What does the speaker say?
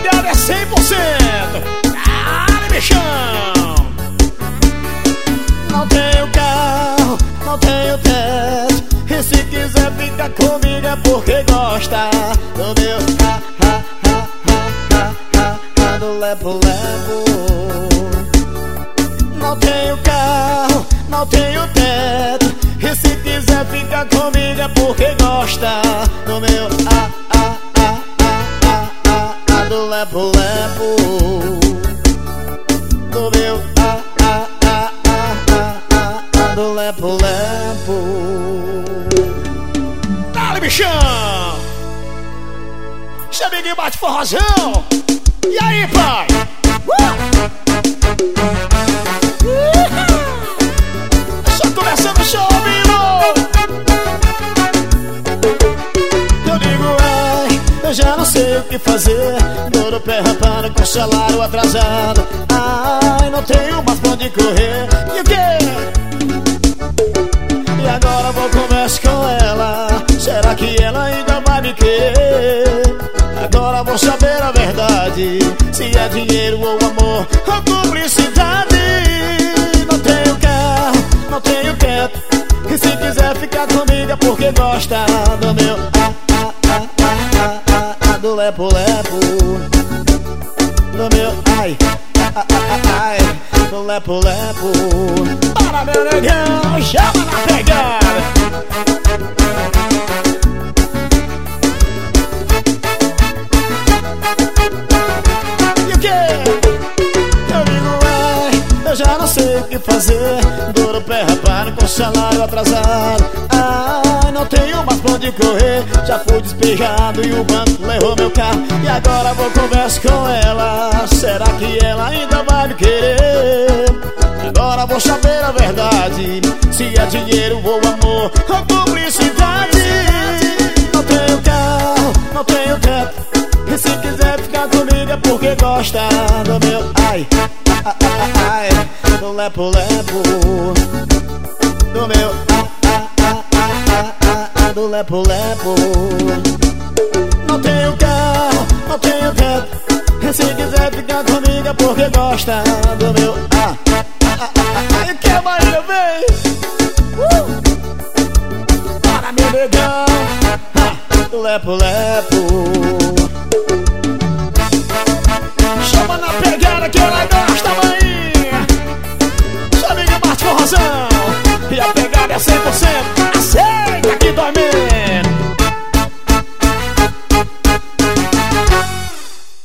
pegada é 100%. Dale, bichão. Não tenho carro, não tenho teto, e se quiser ficar comigo é porque gosta do meu do lepo-lepo. Não tenho carro, não tenho teto, e se quiser ficar comigo é porque gosta do meu do lepo-lepo. Do meu do lepo-lepo. Dale, bichão. Chamiguinho bate forrozão. E aí, pai? Só começando o show, vivo. Eu digo, ai, eu já não sei o que fazer. Dor no pé rapado com salário atrasado. Ai, não tenho mais pra onde correr. E o quê? E agora vou conversar com ela. Será que ela ainda vai me querer? Agora vou saber a verdade, se é dinheiro ou amor ou cumplicidade. Não tenho carro, não tenho teto, e se quiser ficar comigo é porque gosta do meu do lepo-lepo. Do meu do lepo-lepo. Para, meu negão, chama na pegada. Eu já não sei o que fazer. Dor no pé rapado com salário atrasado. Ai, não tenho mais pra onde correr. Já fui despejado e o banco levou meu carro. E agora vou conversar com ela. Será que ela ainda vai me querer? Agora vou saber a verdade, se é dinheiro ou amor ou cumplicidade. Não tenho carro, não tenho teto, e se quiser ficar comigo é porque gosta do meu do lepo-lepo. Do meu do lepo-lepo. Não tenho carro, não tenho teto, e se quiser ficar comigo é porque gosta do meu e que a Maíra vem. Para, meu negão, do lepo-lepo. Chama na pegada que ela gosta, mãe. Sua amiga bate forrozão, e a pegada é 100%.